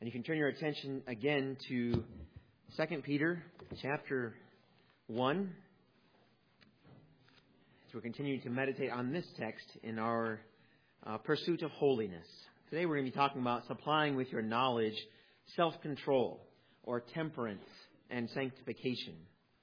And you can turn your attention again to 2 Peter chapter 1. As we're continuing to meditate on this text in our pursuit of holiness. Today we're going to be talking about supplying with your knowledge self-control or temperance and sanctification.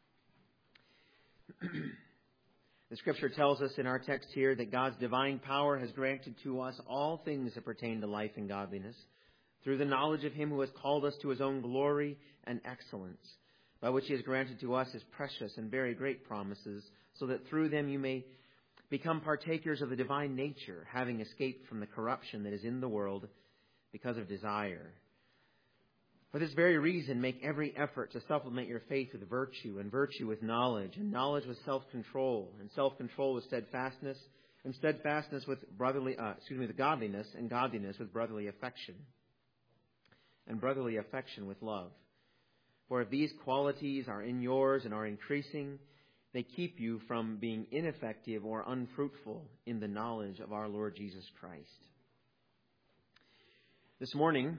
The Scripture tells us in our text here that God's divine power has granted to us all things that pertain to life and godliness through the knowledge of Him who has called us to His own glory and excellence, by which He has granted to us His precious and very great promises, so that through them you may become partakers of the divine nature, having escaped from the corruption that is in the world because of desire. For this very reason, make every effort to supplement your faith with virtue, and virtue with knowledge, and knowledge with self-control, and self-control with steadfastness, and steadfastness with godliness, and godliness with brotherly affection, and brotherly affection with love. For if these qualities are in yours and are increasing, they keep you from being ineffective or unfruitful in the knowledge of our Lord Jesus Christ. This morning,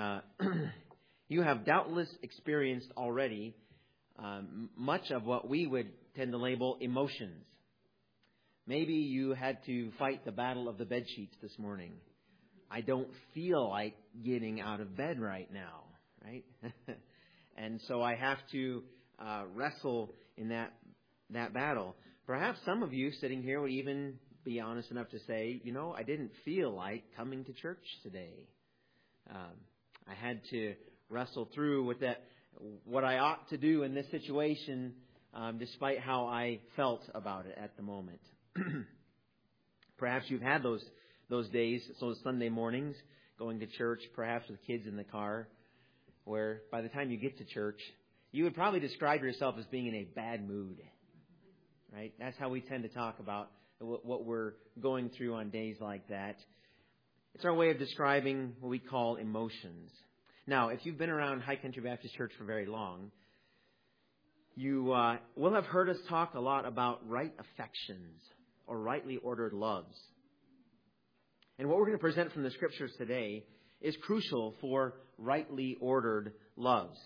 you have doubtless experienced already much of what we would tend to label emotions. Maybe you had to fight the battle of the bed sheets this morning. I don't feel like getting out of bed right now, right? And so I have to wrestle in that battle. Perhaps some of you sitting here would even be honest enough to say, I didn't feel like coming to church today. I had to wrestle through with what I ought to do in this situation, despite how I felt about it at the moment. Perhaps you've had those days, those Sunday mornings, going to church, perhaps with kids in the car, where by the time you get to church, you would probably describe yourself as being in a bad mood. Right? That's how we tend to talk about what we're going through on days like that. It's our way of describing what we call emotions. Now, if you've been around High Country Baptist Church for very long, you will have heard us talk a lot about right affections or rightly ordered loves. And what we're going to present from the Scriptures today is crucial for rightly ordered loves.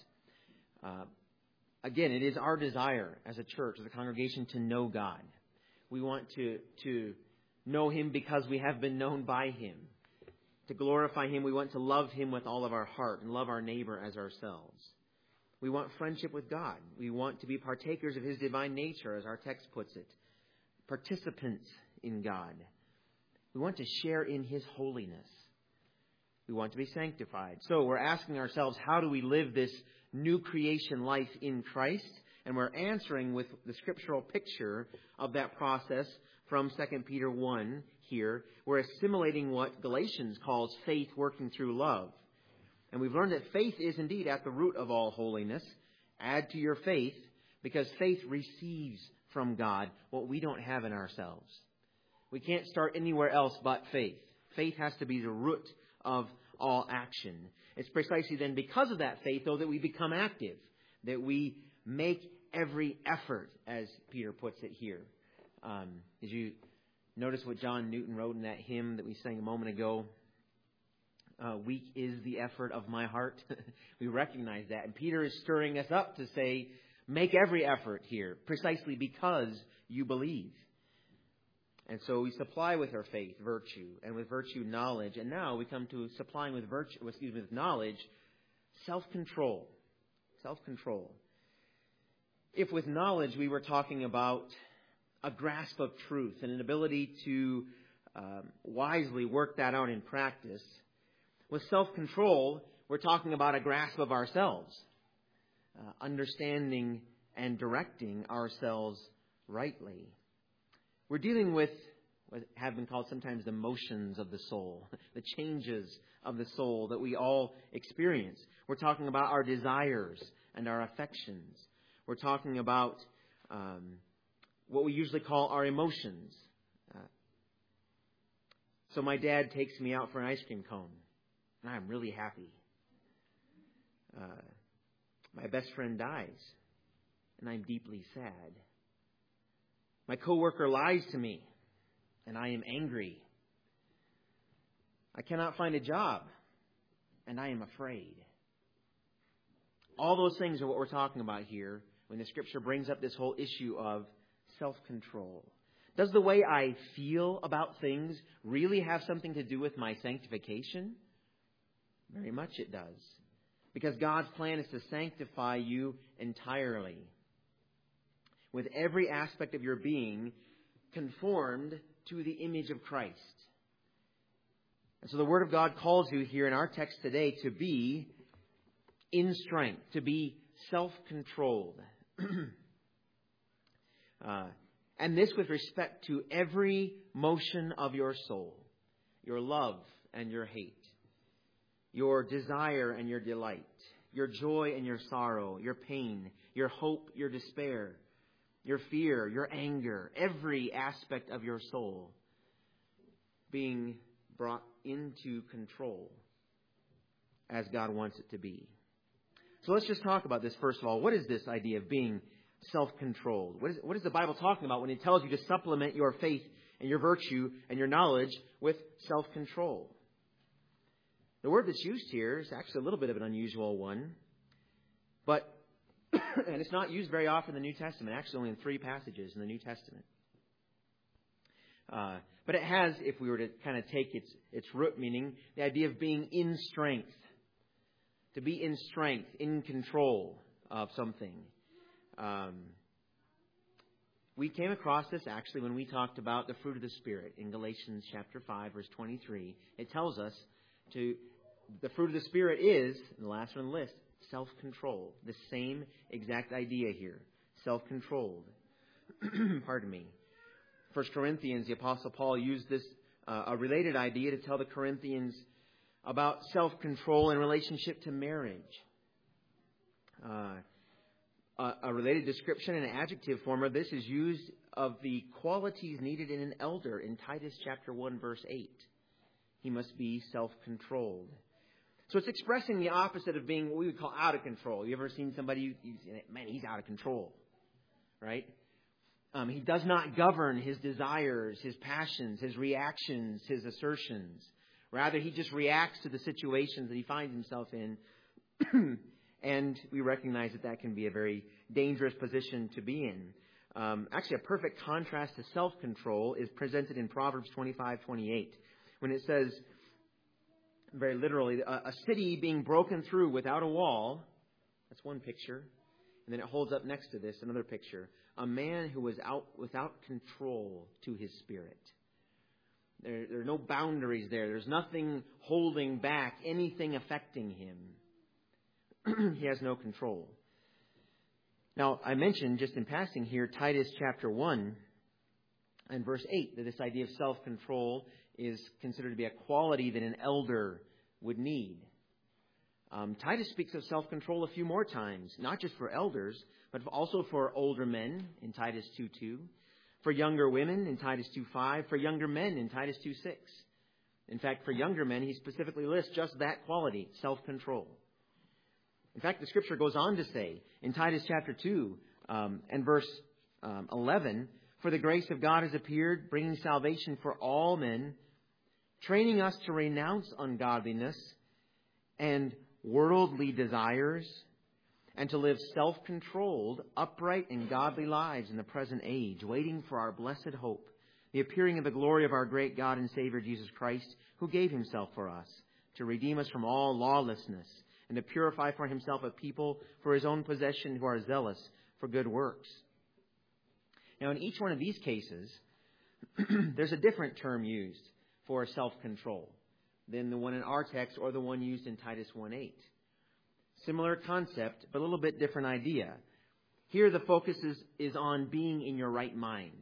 Again, it is our desire as a church, as a congregation, to know God. We want to know Him because we have been known by Him. To glorify Him, we want to love Him with all of our heart and love our neighbor as ourselves. We want friendship with God. We want to be partakers of His divine nature, as our text puts it. Participants in God. We want to share in His holiness. We want to be sanctified. So we're asking ourselves, how do we live this new creation life in Christ? And we're answering with the scriptural picture of that process from 2 Peter 1 here. We're assimilating what Galatians calls faith working through love. And we've learned that faith is indeed at the root of all holiness. Add to your faith, because faith receives from God what we don't have in ourselves. We can't start anywhere else but faith. Faith has to be the root of all action. It's precisely then because of that faith, though, that we become active, that we make every effort, as Peter puts it here. Did you notice what John Newton wrote in that hymn that we sang a moment ago? Weak is the effort of my heart. We recognize that. And Peter is stirring us up to say, make every effort here, precisely because you believe. And so we supply with our faith virtue, and with virtue knowledge. And now we come to supplying with knowledge self-control. Self-control. If with knowledge we were talking about a grasp of truth and an ability to wisely work that out in practice, with self-control we're talking about a grasp of ourselves, understanding and directing ourselves rightly. We're dealing with what have been called sometimes the motions of the soul, the changes of the soul that we all experience. We're talking about our desires and our affections. We're talking about what we usually call our emotions. So my dad takes me out for an ice cream cone, and I'm really happy. My best friend dies, and I'm deeply sad. My coworker lies to me, and I am angry. I cannot find a job, and I am afraid. All those things are what we're talking about here when the Scripture brings up this whole issue of self-control. Does the way I feel about things really have something to do with my sanctification? Very much it does. Because God's plan is to sanctify you entirely, with every aspect of your being conformed to the image of Christ. And so the Word of God calls you here in our text today to be in strength, to be self-controlled. And this with respect to every motion of your soul, your love and your hate, your desire and your delight, your joy and your sorrow, your pain, your hope, your despair, your fear, your anger, every aspect of your soul being brought into control as God wants it to be. So let's just talk about this first of all. What is this idea of being self-controlled? What is the Bible talking about when it tells you to supplement your faith and your virtue and your knowledge with self-control? The word that's used here is actually a little bit of an unusual one, but and it's not used very often in the New Testament, actually only in 3 passages in the New Testament. But it has, if we were to kind of take its root meaning, the idea of being in strength. To be in strength, in control of something. We came across this actually when we talked about the fruit of the Spirit in Galatians chapter 5, verse 23. It tells us the fruit of the Spirit is, in the last one on the list, self-control. The same exact idea here. Self-controlled. Pardon me. 1 Corinthians, the Apostle Paul used this, a related idea to tell the Corinthians about self-control in relationship to marriage. A related description in an adjective form of this is used of the qualities needed in an elder in Titus chapter 1, verse 8. He must be self-controlled. So it's expressing the opposite of being what we would call out of control. You ever seen somebody, man, he's out of control, right? He does not govern his desires, his passions, his reactions, his assertions. Rather, he just reacts to the situations that he finds himself in. And we recognize that can be a very dangerous position to be in. Actually, a perfect contrast to self-control is presented in Proverbs 25:28, when it says, very literally, a city being broken through without a wall. That's one picture. And then it holds up next to this another picture. A man who is out without control to his spirit. There are no boundaries there. There's nothing holding back anything affecting him. He has no control. Now, I mentioned just in passing here Titus chapter 1 and verse 8 that this idea of self-control is considered to be a quality that an elder would need. Titus speaks of self-control a few more times, not just for elders, but also for older men in Titus 2:2, for younger women in Titus 2:5, for younger men in Titus 2:6. In fact, for younger men, he specifically lists just that quality, self-control. In fact, the Scripture goes on to say in Titus chapter 2 and verse 11, for the grace of God has appeared, bringing salvation for all men, training us to renounce ungodliness and worldly desires, and to live self-controlled, upright, and godly lives in the present age, waiting for our blessed hope, the appearing of the glory of our great God and Savior Jesus Christ, who gave himself for us, to redeem us from all lawlessness, and to purify for himself a people for his own possession who are zealous for good works. Now, in each one of these cases, there's a different term used for self-control than the one in our text or the one used in Titus 1:8. Similar concept, but a little bit different idea. Here the focus is on being in your right mind.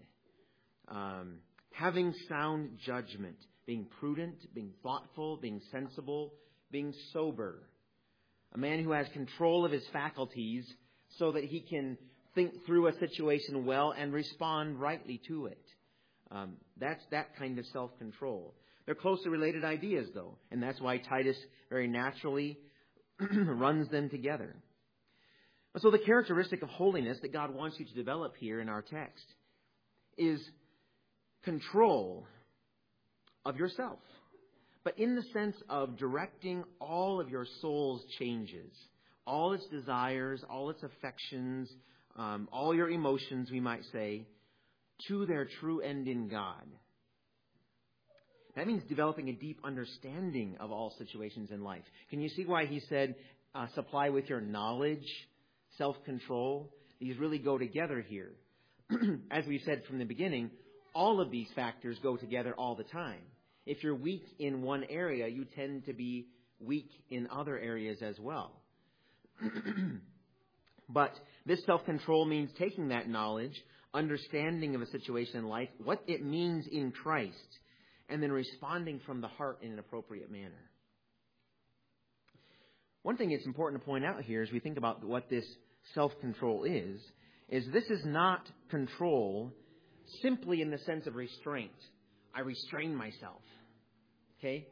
Having sound judgment, being prudent, being thoughtful, being sensible, being sober. A man who has control of his faculties so that he can think through a situation well and respond rightly to it. That's that kind of self-control. They're closely related ideas, though, and that's why Titus very naturally runs them together. So the characteristic of holiness that God wants you to develop here in our text is control of yourself, but in the sense of directing all of your soul's changes, all its desires, all its affections, all your emotions, we might say, to their true end in God. That means developing a deep understanding of all situations in life. Can you see why he said, supply with your knowledge, self-control? These really go together here. As we said from the beginning, all of these factors go together all the time. If you're weak in one area, you tend to be weak in other areas as well. But this self-control means taking that knowledge, understanding of a situation in life, what it means in Christ, and then responding from the heart in an appropriate manner. One thing it's important to point out here as we think about what this self-control is this is not control simply in the sense of restraint. I restrain myself. Okay?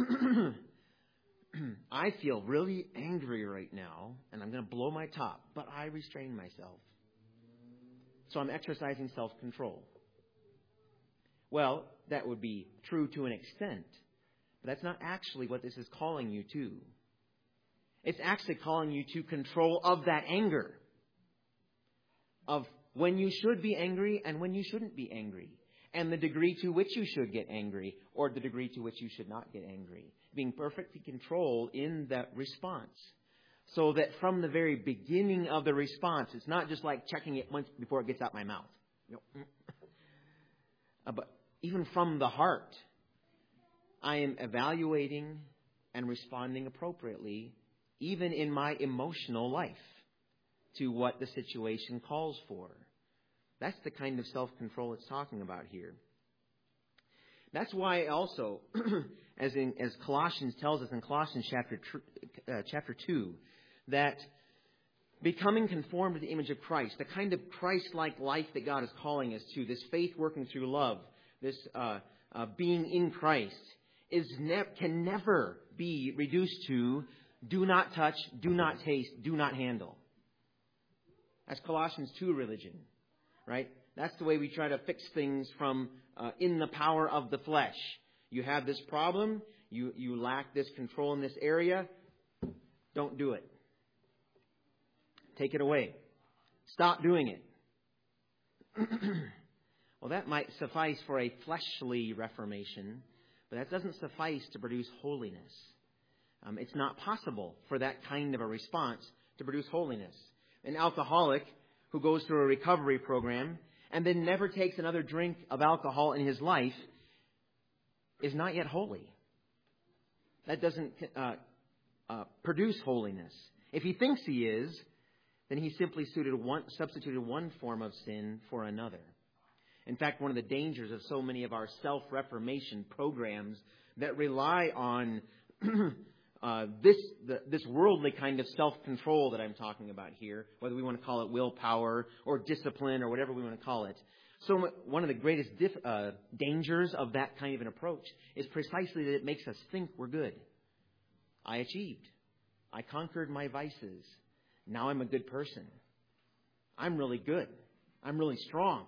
I feel really angry right now, and I'm going to blow my top, but I restrain myself. So I'm exercising self-control. Well, that would be true to an extent, but that's not actually what this is calling you to. It's actually calling you to control of that anger, of when you should be angry and when you shouldn't be angry, and the degree to which you should get angry or the degree to which you should not get angry. Being perfectly controlled in that response. So that from the very beginning of the response, it's not just like checking it once before it gets out my mouth. But even from the heart, I am evaluating and responding appropriately, even in my emotional life, to what the situation calls for. That's the kind of self-control it's talking about here. That's why also, as Colossians tells us in Colossians chapter 2, that becoming conformed to the image of Christ, the kind of Christ-like life that God is calling us to, this faith working through love, this being in Christ, can never be reduced to do not touch, do not taste, do not handle. That's Colossians 2 religion, right? That's the way we try to fix things from in the power of the flesh. You have this problem, you lack this control in this area, don't do it. Take it away. Stop doing it. Well, that might suffice for a fleshly reformation, but that doesn't suffice to produce holiness. It's not possible for that kind of a response to produce holiness. An alcoholic who goes through a recovery program and then never takes another drink of alcohol in his life is not yet holy. That doesn't produce holiness. If he thinks he is, then he simply substituted one form of sin for another. In fact, one of the dangers of so many of our self-reformation programs that rely on this worldly kind of self-control that I'm talking about here, whether we want to call it willpower or discipline or whatever we want to call it. So one of the greatest dangers of that kind of an approach is precisely that it makes us think we're good. I achieved. I conquered my vices. Now I'm a good person. I'm really good. I'm really strong.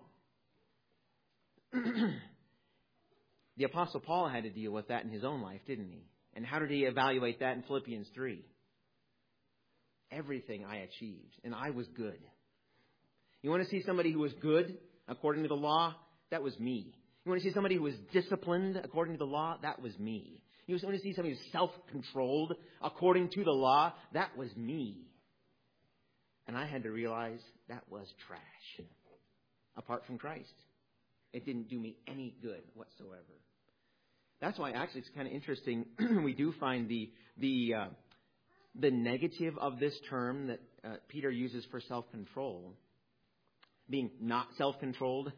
The Apostle Paul had to deal with that in his own life, didn't he? And how did he evaluate that in Philippians 3? Everything I achieved, and I was good. You want to see somebody who was good according to the law? That was me. You want to see somebody who was disciplined according to the law? That was me. You want to see somebody who's self-controlled according to the law? That was me. And I had to realize that was trash. Apart from Christ, it didn't do me any good whatsoever. That's why actually it's kind of interesting. We do find the negative of this term that Peter uses for self-control, being not self-controlled,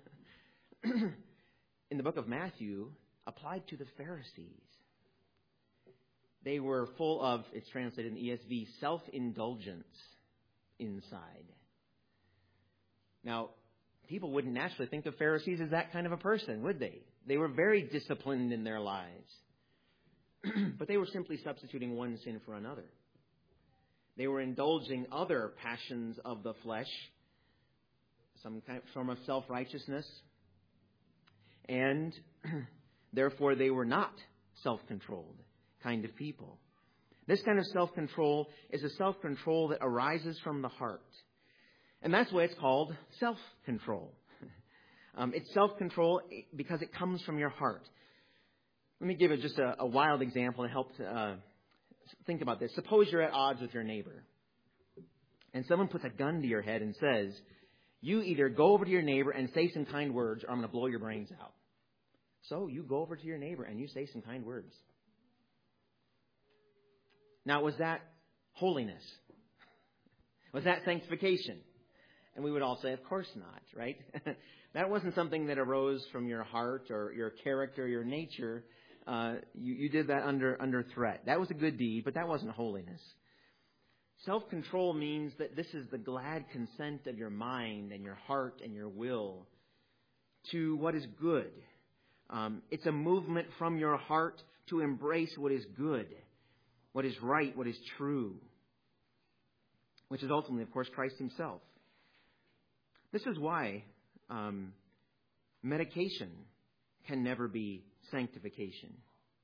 in the book of Matthew, applied to the Pharisees. They were full of, it's translated in the ESV, self-indulgence inside. Now, people wouldn't naturally think of Pharisees as that kind of a person, would they? They were very disciplined in their lives. But they were simply substituting one sin for another. They were indulging other passions of the flesh, some kind of form of self-righteousness, and therefore they were not self-controlled kind of people. This kind of self-control is a self-control that arises from the heart. And that's why it's called self-control. It's self-control because it comes from your heart. Let me give it just a wild example to help think about this. Suppose you're at odds with your neighbor. And someone puts a gun to your head and says, you either go over to your neighbor and say some kind words or I'm going to blow your brains out. So you go over to your neighbor and you say some kind words. Now, was that holiness? Was that sanctification? And we would all say, of course not, right? That wasn't something that arose from your heart or your character, your nature. You did that under threat. That was a good deed, but that wasn't holiness. Self-control means that this is the glad consent of your mind and your heart and your will to what is good. It's a movement from your heart to embrace what is good, what is right, what is true, which is ultimately, of course, Christ himself. This is why medication can never be sanctification.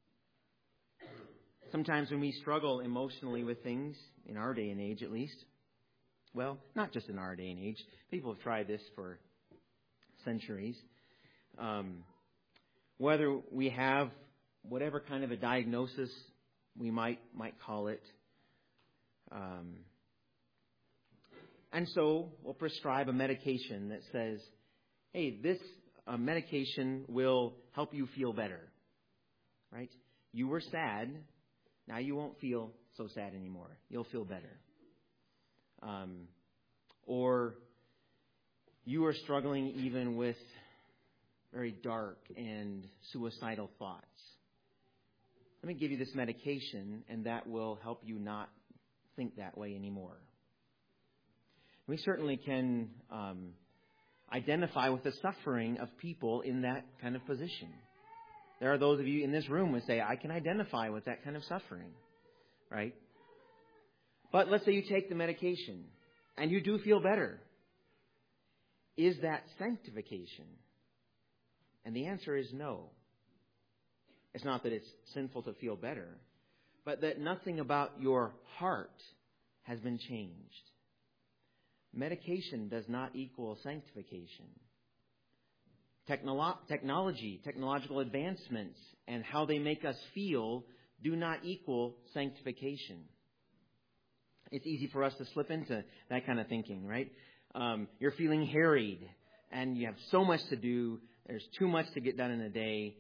Sometimes when we struggle emotionally with things, in our day and age at least, well, not just in our day and age, people have tried this for centuries. Whether we have whatever kind of a diagnosis we might call it, and so we'll prescribe a medication that says, hey, this medication will help you feel better, right? You were sad. Now you won't feel so sad anymore. You'll feel better. Or you are struggling even with very dark and suicidal thoughts. Let me give you this medication, and that will help you not think that way anymore. We certainly can identify with the suffering of people in that kind of position. There are those of you in this room who say, I can identify with that kind of suffering, right? But let's say you take the medication and you do feel better. Is that sanctification? And the answer is no. It's not that it's sinful to feel better, but that nothing about your heart has been changed. Medication does not equal sanctification. Technological advancements and how they make us feel do not equal sanctification. It's easy for us to slip into that kind of thinking, right? You're feeling harried and you have so much to do. There's too much to get done in a day.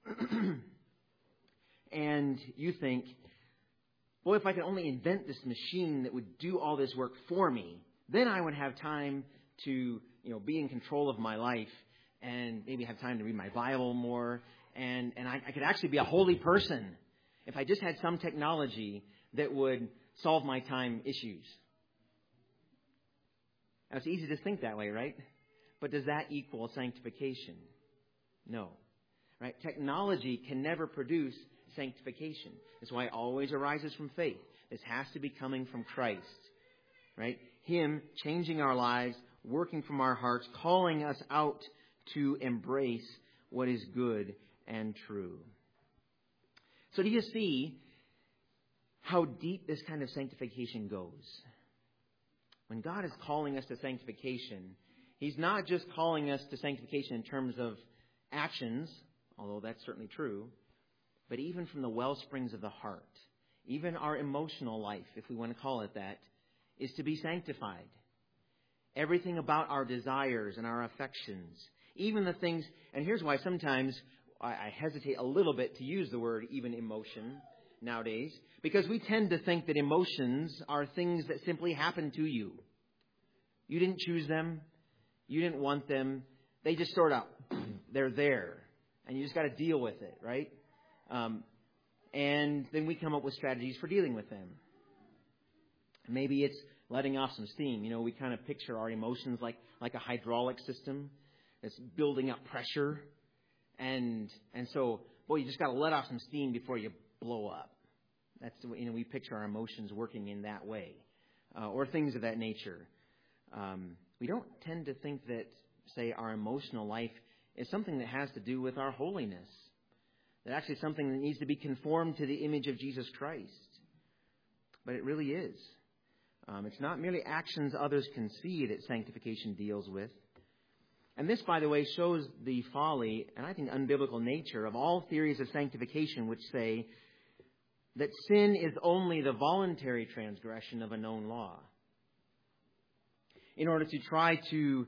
And you think, boy, if I could only invent this machine that would do all this work for me, then I would have time to, be in control of my life and maybe have time to read my Bible more. And I could actually be a holy person if I just had some technology that would solve my time issues. Now, it's easy to think that way, right? But does that equal sanctification? No. Right? Technology can never produce sanctification. That's why it always arises from faith. This has to be coming from Christ. Right? Him changing our lives, working from our hearts, calling us out to embrace what is good and true. So do you see how deep this kind of sanctification goes? When God is calling us to sanctification, He's not just calling us to sanctification in terms of actions, although that's certainly true, but even from the well springs of the heart. Even our emotional life, if we want to call it that, is to be sanctified. Everything about our desires and our affections, even the things, and here's why sometimes I hesitate a little bit to use the word even emotion nowadays, because we tend to think that emotions are things that simply happen to you. You didn't choose them. You didn't want them. They just sort of, they're there. And you just got to deal with it, right? And then we come up with strategies for dealing with them. Maybe it's letting off some steam. We kind of picture our emotions like a hydraulic system that's building up pressure. And so, boy, you just got to let off some steam before you blow up. That's the way, we picture our emotions working in that way. Or things of that nature. We don't tend to think that, say, our emotional life is something that has to do with our holiness. That actually something that needs to be conformed to the image of Jesus Christ. but it really is. It's not merely actions others can see that sanctification deals with. And this, by the way, shows the folly and I think unbiblical nature of all theories of sanctification which say that sin is only the voluntary transgression of a known law. In order to try to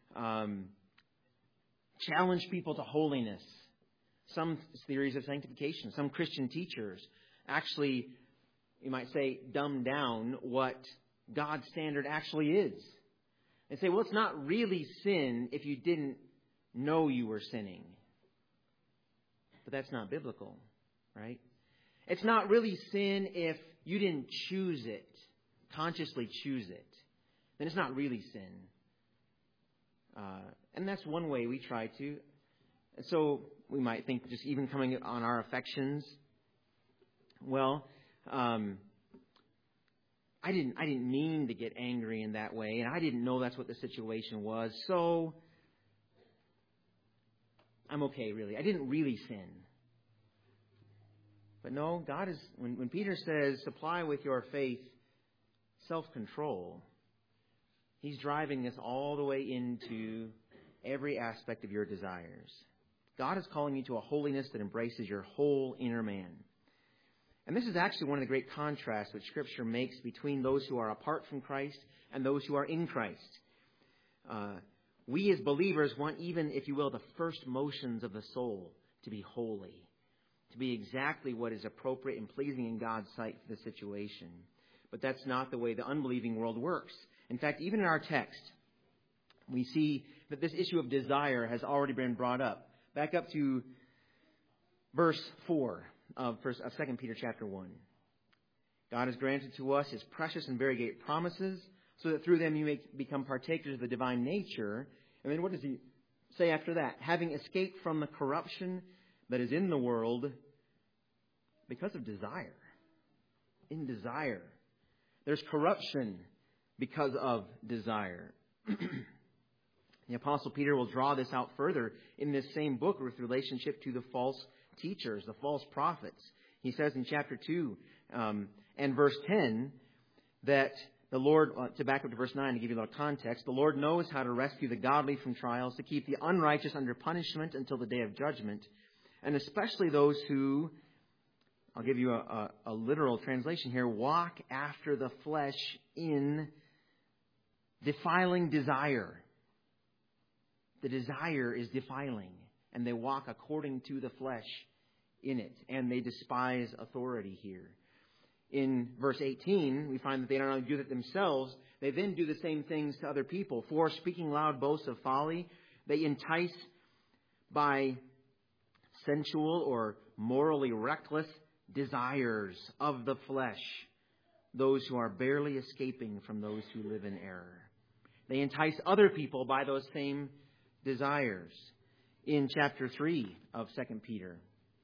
challenge people to holiness, some theories of sanctification, some Christian teachers actually, you might say, dumb down what God's standard actually is. And say, well, it's not really sin if you didn't know you were sinning. But that's not biblical, right? It's not really sin if you didn't choose it, consciously choose it. Then it's not really sin. And that's one way we try to. So we might think just even coming on our affections. Well, I didn't mean to get angry in that way, and I didn't know that's what the situation was. So I'm okay, really. I didn't really sin. But no, God is, when Peter says, supply with your faith self-control, he's driving this all the way into every aspect of your desires. God is calling you to a holiness that embraces your whole inner man. And this is actually one of the great contrasts which Scripture makes between those who are apart from Christ and those who are in Christ. We as believers want even, if you will, the first motions of the soul to be holy, to be exactly what is appropriate and pleasing in God's sight for the situation. But that's not the way the unbelieving world works. In fact, even in our text, we see that this issue of desire has already been brought up. Back up to verse 4 of 2 Peter chapter 1. God has granted to us His precious and very great promises, so that through them you may become partakers of the divine nature. And then what does he say after that? Having escaped from the corruption that is in the world because of desire. In desire. There's corruption because of desire. The Apostle Peter will draw this out further in this same book with relationship to the false teachers, the false prophets. He says in chapter 2 and verse 10 that the Lord, to back up to verse 9 to give you a little context, the Lord knows how to rescue the godly from trials, to keep the unrighteous under punishment until the day of judgment, and especially those who, I'll give you a literal translation here, walk after the flesh in defiling desire. The desire is defiling, and they walk according to the flesh in it, and they despise authority here. In verse 18, we find that they not only do that themselves, they then do the same things to other people. For speaking loud boasts of folly, they entice by sensual or morally reckless desires of the flesh those who are barely escaping from those who live in error. They entice other people by those same desires. In chapter 3 of 2 Peter,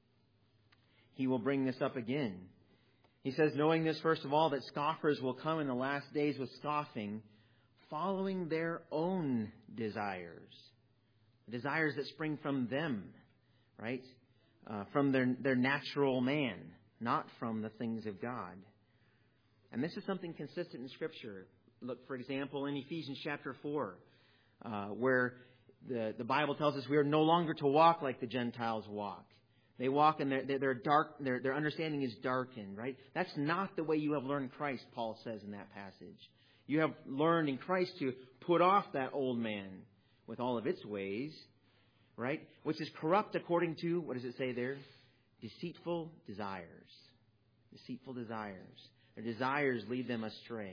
he will bring this up again. He says, knowing this, first of all, that scoffers will come in the last days with scoffing, following their own desires. Desires that spring from them, right? From their natural man, not from the things of God. And this is something consistent in Scripture. Look, for example, in Ephesians chapter 4, where the Bible tells us we are no longer to walk like the Gentiles walk. They walk and their understanding is darkened, right? That's not the way you have learned Christ, Paul says in that passage. You have learned in Christ to put off that old man with all of its ways, right? Which is corrupt according to, what does it say there? Deceitful desires. Deceitful desires. Their desires lead them astray.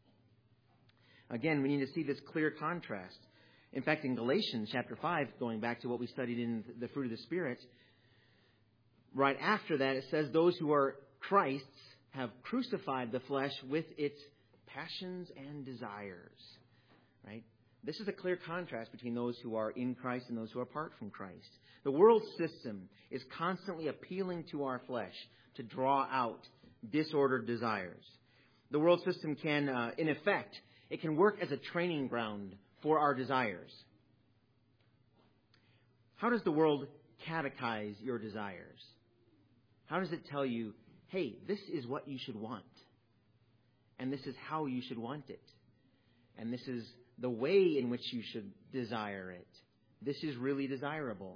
Again, we need to see this clear contrast. In fact, in Galatians chapter 5, going back to what we studied in the fruit of the Spirit, right after that it says, those who are Christ's have crucified the flesh with its passions and desires. Right? This is a clear contrast between those who are in Christ and those who are apart from Christ. The world system is constantly appealing to our flesh to draw out disordered desires. The world system can, in effect, it can work as a training ground for our desires. How does the world catechize your desires? How does it tell you, hey, this is what you should want? and this is how you should want it. And this is the way in which you should desire it. This is really desirable.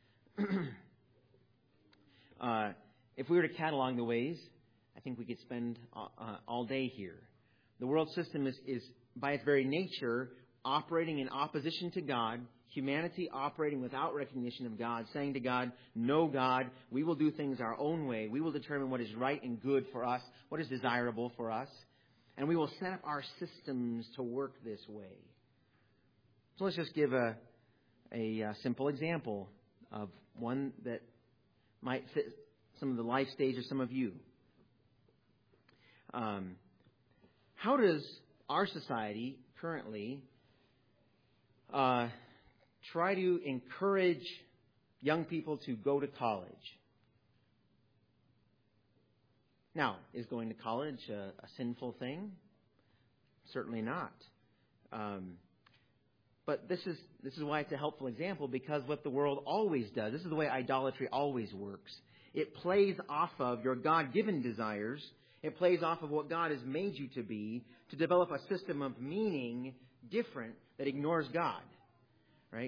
If we were to catalog the ways, I think we could spend all day here. The world system is by its very nature, operating in opposition to God, humanity operating without recognition of God, saying to God, no God, we will do things our own way. We will determine what is right and good for us, what is desirable for us, and we will set up our systems to work this way. So let's just give a simple example of one that might fit some of the life stage of some of you. How does our society currently try to encourage young people to go to college? Now, is going to college a sinful thing? Certainly not. But this is why it's a helpful example, because what the world always does, this is the way idolatry always works. It plays off of your God-given desires. It plays off of what God has made you to be, to develop a system of meaning different that ignores God. Right?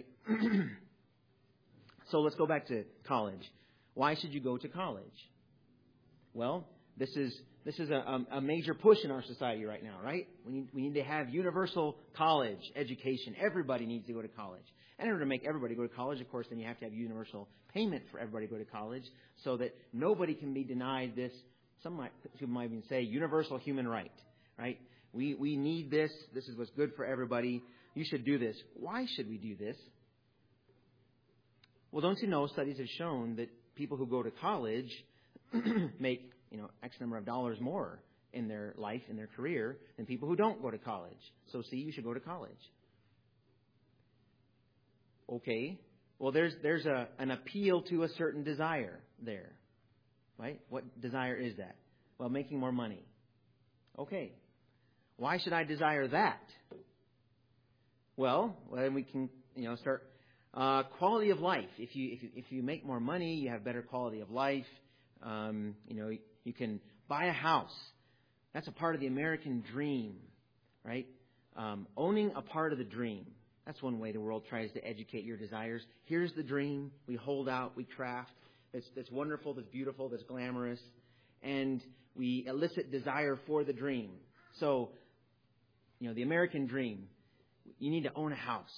So let's go back to college. Why should you go to college? Well, this is a major push in our society right now, right? We need to have universal college education. Everybody needs to go to college. And in order to make everybody go to college, of course, then you have to have universal payment for everybody to go to college, so that nobody can be denied this. Some people might even say universal human right, right? We need this. This is what's good for everybody. You should do this. Why should we do this? Well, don't you know, studies have shown that people who go to college make, X number of dollars more in their life, in their career, than people who don't go to college. So see, you should go to college. Okay. Well, there's an appeal to a certain desire there. Right? What desire is that? Well, making more money. Okay. Why should I desire that? Well, then we can, start quality of life. If you make more money, you have better quality of life. You can buy a house. That's a part of the American dream, right? Owning a part of the dream. That's one way the world tries to educate your desires. Here's the dream. We hold out. We craft. That's wonderful. That's beautiful. That's glamorous. And we elicit desire for the dream. So, the American dream. You need to own a house.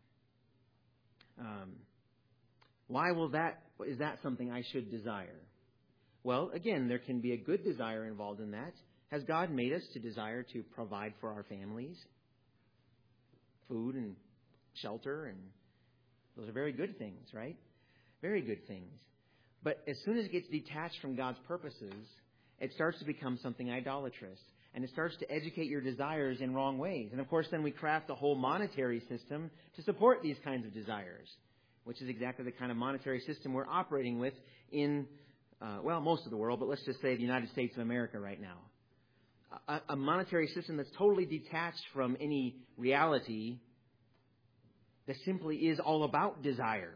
Why is that something I should desire? Well, again, there can be a good desire involved in that. Has God made us to desire to provide for our families? Food and shelter, and those are very good things, right? Very good things. But as soon as it gets detached from God's purposes, it starts to become something idolatrous. And it starts to educate your desires in wrong ways. And of course, then we craft a whole monetary system to support these kinds of desires, which is exactly the kind of monetary system we're operating with in, most of the world, but let's just say the United States of America right now. A monetary system that's totally detached from any reality, that simply is all about desire.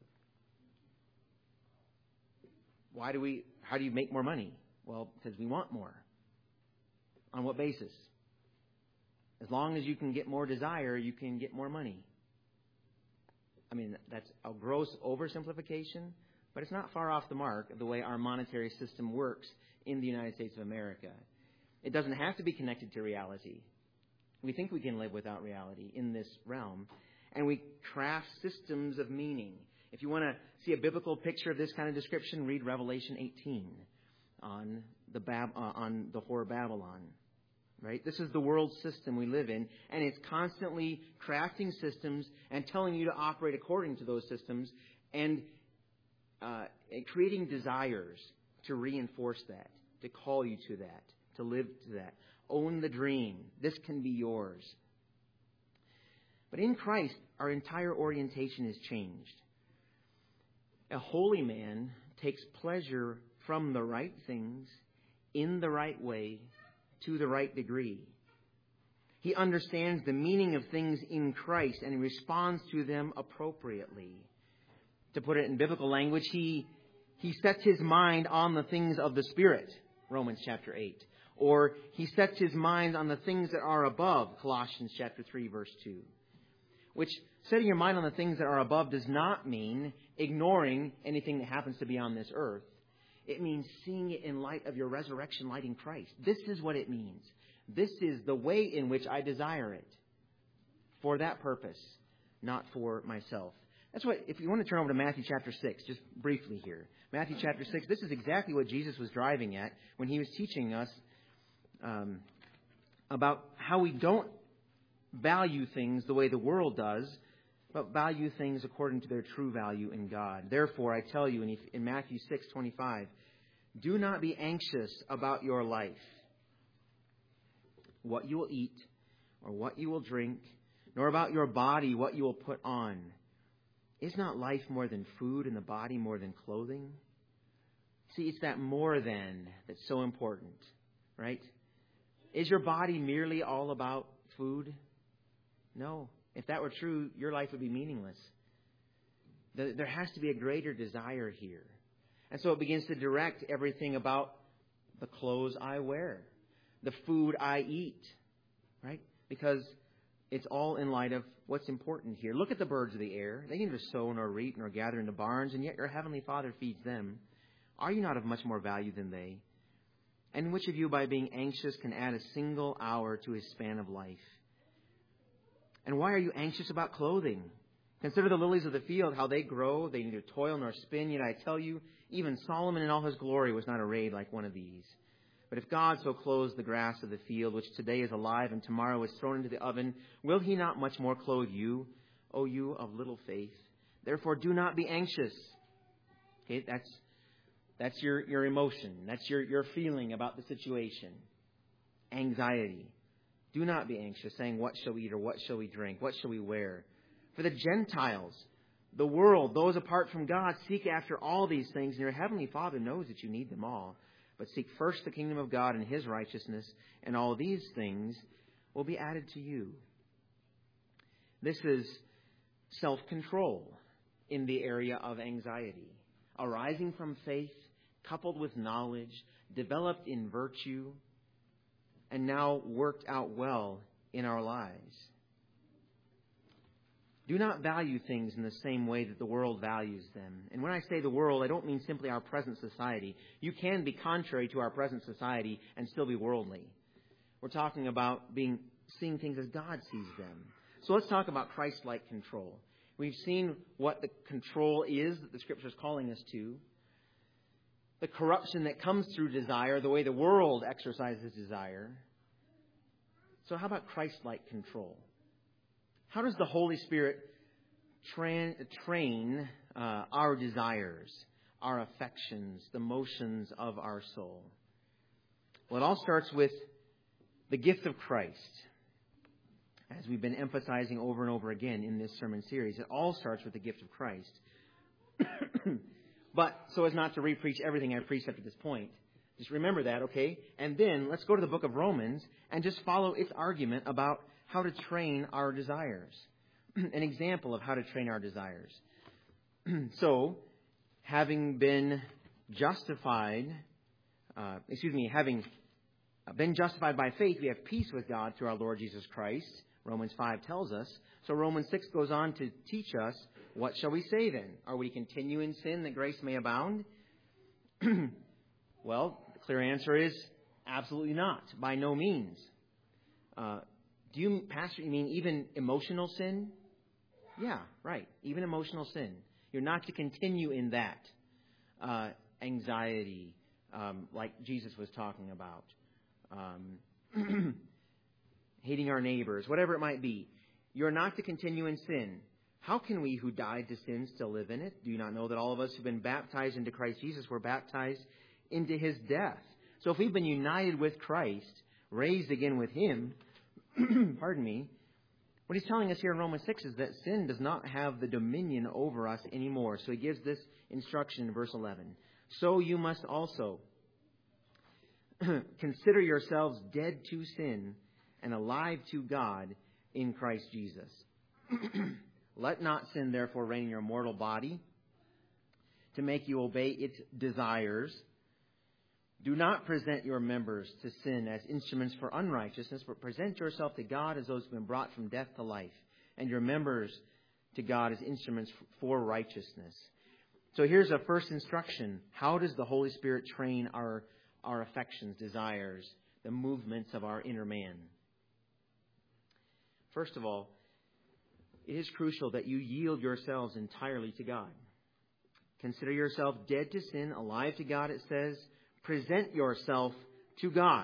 How do you make more money? Well, because we want more. On what basis? As long as you can get more desire, you can get more money. I mean, that's a gross oversimplification, but it's not far off the mark of the way our monetary system works in the United States of America. It doesn't have to be connected to reality. We think we can live without reality in this realm, and we craft systems of meaning. If you want to see a biblical picture of this kind of description, read Revelation 18 on the whore Babylon. Right? This is the world system we live in, and it's constantly crafting systems and telling you to operate according to those systems, and creating desires to reinforce that, to call you to that, to live to that. Own the dream. This can be yours. But in Christ, our entire orientation is changed. A holy man takes pleasure from the right things, in the right way, to the right degree. He understands the meaning of things in Christ and he responds to them appropriately. To put it in biblical language, he sets his mind on the things of the Spirit, Romans chapter 8. Or he sets his mind on the things that are above, Colossians chapter 3, verse 2. Which, setting your mind on the things that are above does not mean ignoring anything that happens to be on this earth. It means seeing it in light of your resurrection light in Christ. This is what it means. This is the way in which I desire it. For that purpose, not for myself. That's what, if you want to turn over to Matthew chapter 6, just briefly here. Matthew chapter 6, this is exactly what Jesus was driving at when he was teaching us about how we don't value things the way the world does, but value things according to their true value in God. Therefore, I tell you in Matthew 6:25, do not be anxious about your life, what you will eat or what you will drink, nor about your body, what you will put on. Is not life more than food and the body more than clothing? See, it's that more than that's so important, right? Is your body merely all about food? No. If that were true, your life would be meaningless. There has to be a greater desire here. And so it begins to direct everything about the clothes I wear, the food I eat, right? Because it's all in light of what's important here. Look at the birds of the air. They neither sow nor reap nor gather into barns, and yet your heavenly Father feeds them. Are you not of much more value than they? And which of you, by being anxious, can add a single hour to his span of life? And why are you anxious about clothing? Consider the lilies of the field, how they grow. They neither toil nor spin. Yet I tell you, even Solomon in all his glory was not arrayed like one of these. But if God so clothes the grass of the field, which today is alive and tomorrow is thrown into the oven, will he not much more clothe you, O you of little faith? Therefore, do not be anxious. Okay, that's your emotion. That's your feeling about the situation. Anxiety. Do not be anxious, saying, what shall we eat or what shall we drink? What shall we wear? For the Gentiles, the world, those apart from God, seek after all these things, and your heavenly Father knows that you need them all. But seek first the kingdom of God and his righteousness, and all these things will be added to you. This is self-control in the area of anxiety, arising from faith, coupled with knowledge, developed in virtue, and now worked out well in our lives. Do not value things in the same way that the world values them. And when I say the world, I don't mean simply our present society. You can be contrary to our present society and still be worldly. We're talking about seeing things as God sees them. So let's talk about Christ-like control. We've seen what the control is that the Scripture is calling us to. The corruption that comes through desire, the way the world exercises desire. So how about Christ-like control? How does the Holy Spirit train our desires, our affections, the motions of our soul? Well, it all starts with the gift of Christ. As we've been emphasizing over and over again in this sermon series, it all starts with the gift of Christ. But so as not to repreach everything I've preached up to this point, just remember that, okay? And then let's go to the book of Romans and just follow its argument about how to train our desires. An example of how to train our desires. So, having been justified, having been justified by faith, we have peace with God through our Lord Jesus Christ. Romans 5 tells us. So Romans 6 goes on to teach us, what shall we say then? Are we to continue in sin that grace may abound? Well, the clear answer is absolutely not. By no means. Do you, Pastor, you mean even emotional sin? Yeah, right. Even emotional sin. You're not to continue in that. Anxiety, like Jesus was talking about. Hating our neighbors, whatever it might be. You're not to continue in sin. How can we who died to sin still live in it? Do you not know that all of us who've been baptized into Christ Jesus were baptized into his death? So if we've been united with Christ, raised again with him, pardon me, what he's telling us here in Romans 6 is that sin does not have the dominion over us anymore. So he gives this instruction in verse 11. So you must also consider yourselves dead to sin and alive to God in Christ Jesus. Let not sin therefore reign in your mortal body to make you obey its desires. Do not present your members to sin as instruments for unrighteousness, but present yourself to God as those who have been brought from death to life, and your members to God as instruments for righteousness. So here's a first instruction. How does the Holy Spirit train our affections, desires, the movements of our inner man? First of all, it is crucial that you yield yourselves entirely to God. Consider yourself dead to sin, alive to God, it says. Present yourself to God.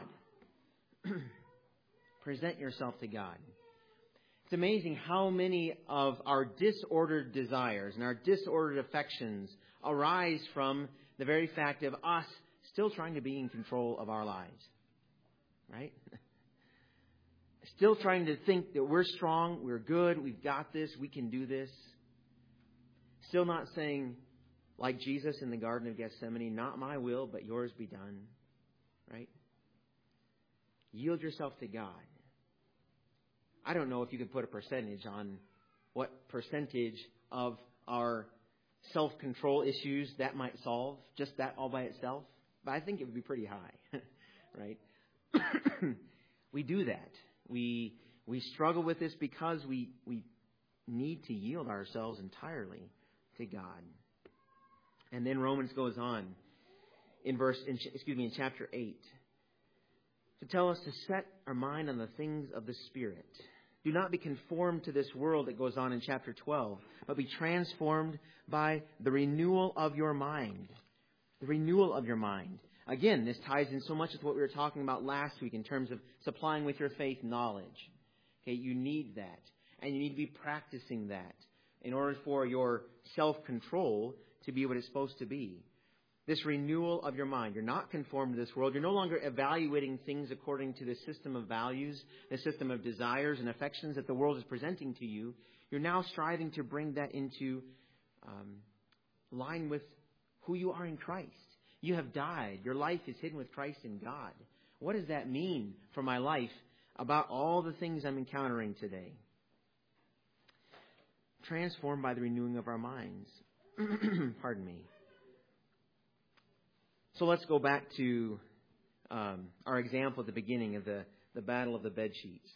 Present yourself to God. It's amazing how many of our disordered desires and our disordered affections arise from the very fact of us still trying to be in control of our lives. Right? Still trying to think that we're strong, we're good, we've got this, we can do this. Still not saying, like Jesus in the Garden of Gethsemane, not my will, but yours be done. Right? Yield yourself to God. I don't know if you could put a percentage on what percentage of our self-control issues that might solve, just that all by itself. But I think it would be pretty high. Right? We do that. We struggle with this because we need to yield ourselves entirely to God. And then Romans goes on in chapter 8 to tell us to set our mind on the things of the Spirit. Do not be conformed to this world, that goes on in chapter 12, but be transformed by the renewal of your mind. The renewal of your mind. Again, this ties in so much with what we were talking about last week in terms of supplying with your faith knowledge. Okay, you need that. And you need to be practicing that in order for your self-control to be what it's supposed to be. This renewal of your mind. You're not conformed to this world. You're no longer evaluating things according to the system of values, the system of desires and affections that the world is presenting to you. You're now striving to bring that into line with who you are in Christ. You have died. Your life is hidden with Christ in God. What does that mean for my life about all the things I'm encountering today? Transformed by the renewing of our minds. Pardon me. So let's go back to our example at the beginning of the battle of the bed sheets.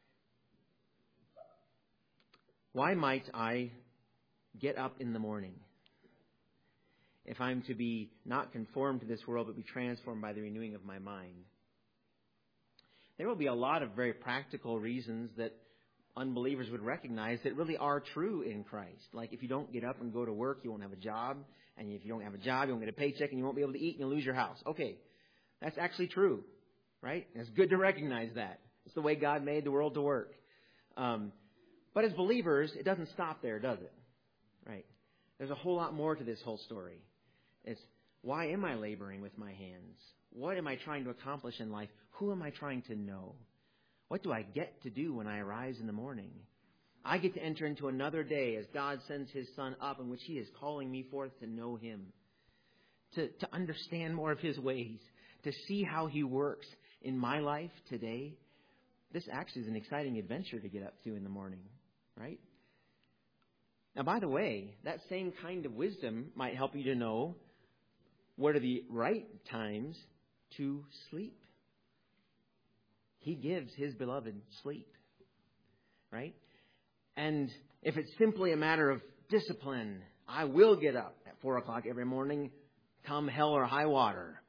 Why might I get up in the morning if I'm to be not conformed to this world, but be transformed by the renewing of my mind? There will be a lot of very practical reasons that unbelievers would recognize that really are true in Christ. Like if you don't get up and go to work, you won't have a job. And if you don't have a job, you won't get a paycheck and you won't be able to eat and you'll lose your house. Okay, that's actually true, right? And it's good to recognize that. It's the way God made the world to work. But as believers, it doesn't stop there, does it? Right? There's a whole lot more to this whole story. It's, why am I laboring with my hands? What am I trying to accomplish in life? Who am I trying to know? What do I get to do when I arise in the morning? I get to enter into another day as God sends His Son up, in which He is calling me forth to know Him, to understand more of His ways, to see how He works in my life today. This actually is an exciting adventure to get up to in the morning, right? Now, by the way, that same kind of wisdom might help you to know what are the right times to sleep. He gives His beloved sleep, right? And if it's simply a matter of discipline, I will get up at 4 o'clock every morning, come hell or high water.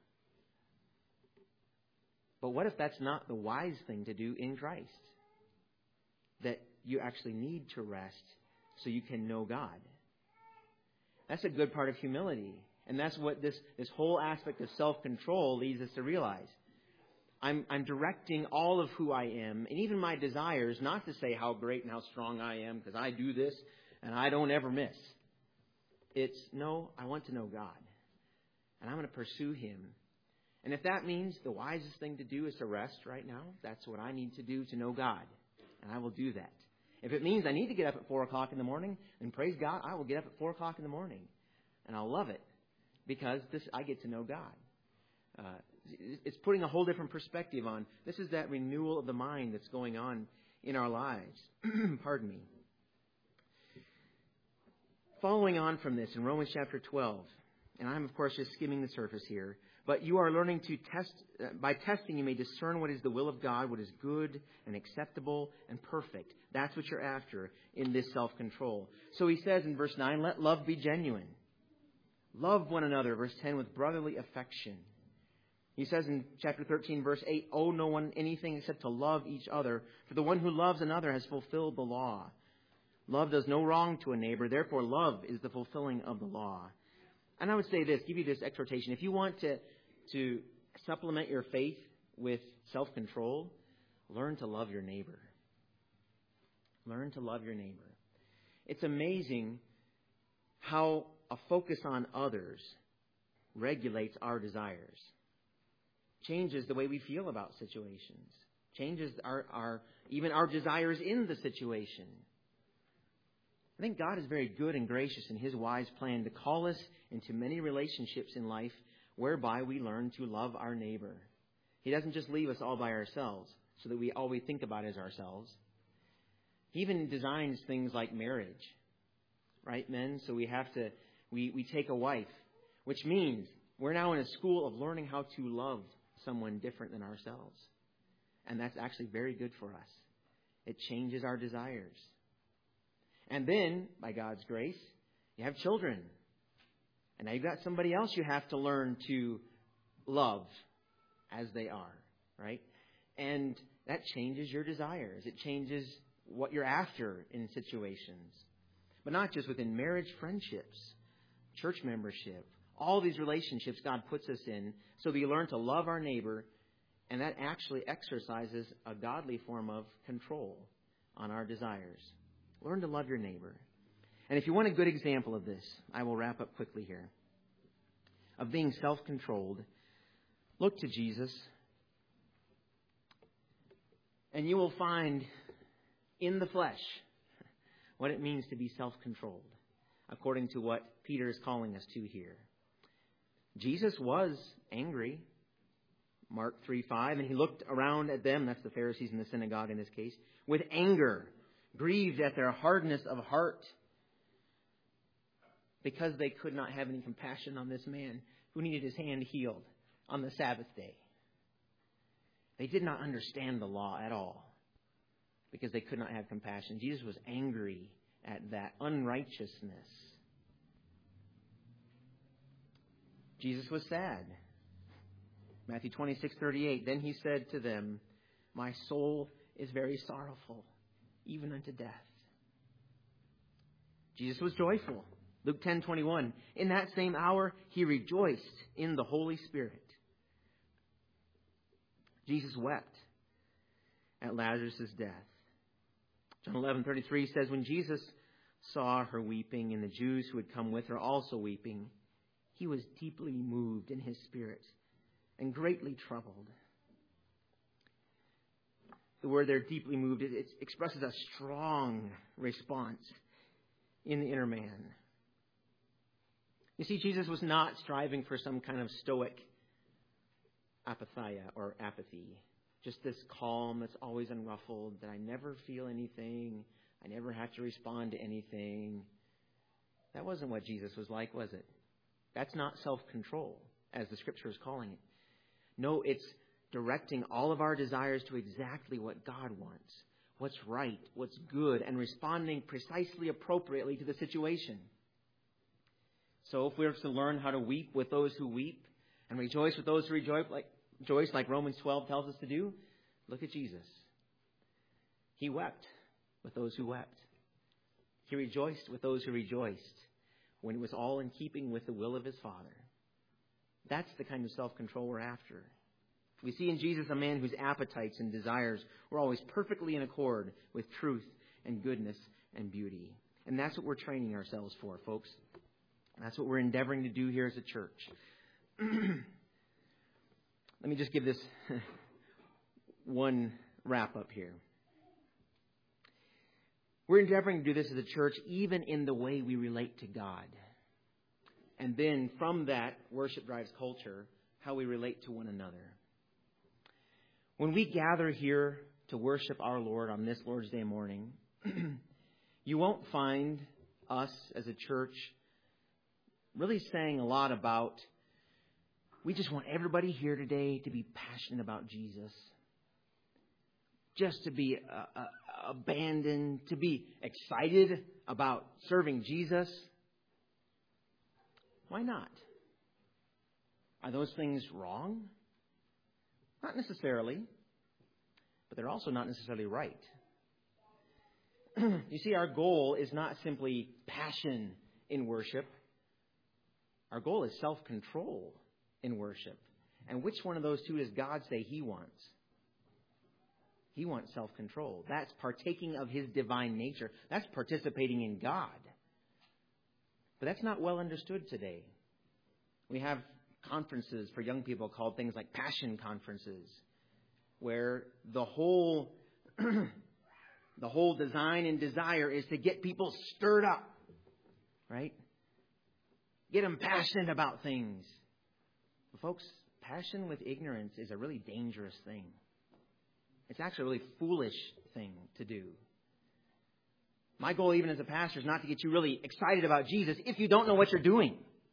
But what if that's not the wise thing to do in Christ? That you actually need to rest so you can know God. That's a good part of humility. And that's what this whole aspect of self-control leads us to realize. I'm directing all of who I am, and even my desires, not to say how great and how strong I am, because I do this and I don't ever miss. It's, no, I want to know God. And I'm going to pursue Him. And if that means the wisest thing to do is to rest right now, that's what I need to do to know God. And I will do that. If it means I need to get up at 4 o'clock in the morning, then praise God, I will get up at 4 o'clock in the morning. And I'll love it because I get to know God. It's putting a whole different perspective on. This is that renewal of the mind that's going on in our lives. Pardon me. Following on from this in Romans chapter 12, and I'm, of course, just skimming the surface here, But you are learning to test. By testing, you may discern what is the will of God, what is good and acceptable and perfect. That's what you're after in this self-control. So he says in verse 9, let love be genuine. Love one another, verse 10, with brotherly affection. He says in chapter 13, verse 8, owe no one anything except to love each other. For the one who loves another has fulfilled the law. Love does no wrong to a neighbor. Therefore, love is the fulfilling of the law. And I would say this, give you this exhortation. If you want to supplement your faith with self-control, learn to love your neighbor. Learn to love your neighbor. It's amazing how a focus on others regulates our desires. Changes the way we feel about situations. Changes even our desires in the situation. I think God is very good and gracious in His wise plan to call us into many relationships in life whereby we learn to love our neighbor. He doesn't just leave us all by ourselves so that all we think about is ourselves. He even designs things like marriage. Right, men? So we take a wife, which means we're now in a school of learning how to love someone different than ourselves. And that's actually very good for us. It changes our desires. And then, by God's grace, you have children. And now you've got somebody else you have to learn to love as they are, right? And that changes your desires. It changes what you're after in situations. But not just within marriage, friendships, church membership, all these relationships God puts us in so that we learn to love our neighbor, and that actually exercises a godly form of control on our desires. Learn to love your neighbor. And if you want a good example of this, I will wrap up quickly here, of being self-controlled, look to Jesus, and you will find in the flesh what it means to be self-controlled, according to what Peter is calling us to here. Jesus was angry, Mark 3:5, and he looked around at them, that's the Pharisees in the synagogue in this case, with anger, grieved at their hardness of heart, because they could not have any compassion on this man who needed his hand healed on the Sabbath day. They did not understand the law at all because they could not have compassion. Jesus was angry at that unrighteousness. Jesus was sad. Matthew 26:38. Then he said to them, my soul is very sorrowful, even unto death. Jesus was joyful. Luke 10:21. In that same hour, he rejoiced in the Holy Spirit. Jesus wept at Lazarus' death. John 11:33 says, when Jesus saw her weeping and the Jews who had come with her also weeping, he was deeply moved in his spirit and greatly troubled. The word there, deeply moved, it expresses a strong response in the inner man. You see, Jesus was not striving for some kind of stoic apatheia or apathy. Just this calm that's always unruffled, that I never feel anything, I never have to respond to anything. That wasn't what Jesus was like, was it? That's not self-control, as the Scripture is calling it. No, it's directing all of our desires to exactly what God wants, what's right, what's good, and responding precisely appropriately to the situation. So if we're to learn how to weep with those who weep and rejoice with those who rejoice, like Romans 12 tells us to do, look at Jesus. He wept with those who wept. He rejoiced with those who rejoiced when it was all in keeping with the will of his Father. That's the kind of self-control we're after. We see in Jesus a man whose appetites and desires were always perfectly in accord with truth and goodness and beauty. And that's what we're training ourselves for, folks. That's what we're endeavoring to do here as a church. Let me just give this one wrap up here. We're endeavoring to do this as a church, even in the way we relate to God. And then from that, worship drives culture, how we relate to one another. When we gather here to worship our Lord on this Lord's Day morning, you won't find us as a church really saying a lot about We just want everybody here today to be passionate about Jesus. Just to be abandoned, to be excited about serving Jesus. Why not? Are those things wrong? Not necessarily. But they're also not necessarily right. You see, our goal is not simply passion in worship. Our goal is self-control in worship. And which one of those two does God say He wants? He wants self-control. That's partaking of His divine nature. That's participating in God. But that's not well understood today. We have conferences for young people called things like passion conferences, where the whole design and desire is to get people stirred up, right? Get them passionate about things. But folks, passion with ignorance is a really dangerous thing. It's actually a really foolish thing to do. My goal, even as a pastor, is not to get you really excited about Jesus if you don't know what you're doing.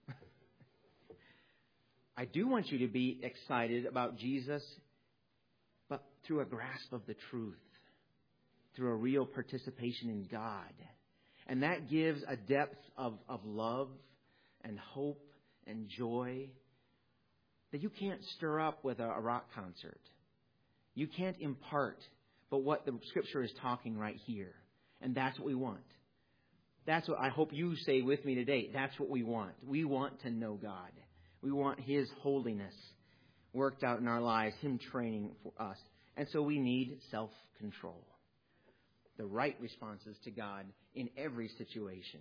I do want you to be excited about Jesus, but through a grasp of the truth, through a real participation in God. And that gives a depth of love and hope and joy that you can't stir up with a rock concert. You can't impart but what the Scripture is talking right here. And that's what we want. That's what I hope you say with me today. That's what we want. We want to know God. We want His holiness worked out in our lives, Him training for us. And so we need self-control. The right responses to God in every situation.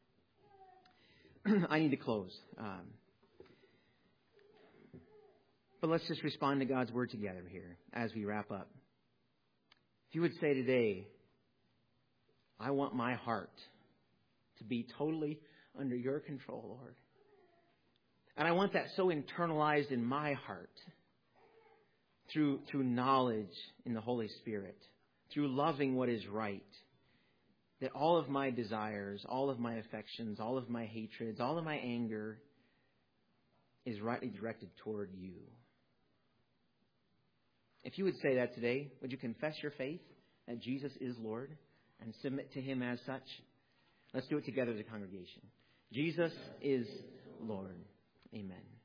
I need to close. But let's just respond to God's Word together here as we wrap up. If you would say today, I want my heart to be totally under your control, Lord. And I want that so internalized in my heart through knowledge in the Holy Spirit, through loving what is right, that all of my desires, all of my affections, all of my hatreds, all of my anger is rightly directed toward you. If you would say that today, would you confess your faith that Jesus is Lord and submit to Him as such? Let's do it together as a congregation. Jesus is Lord. Amen.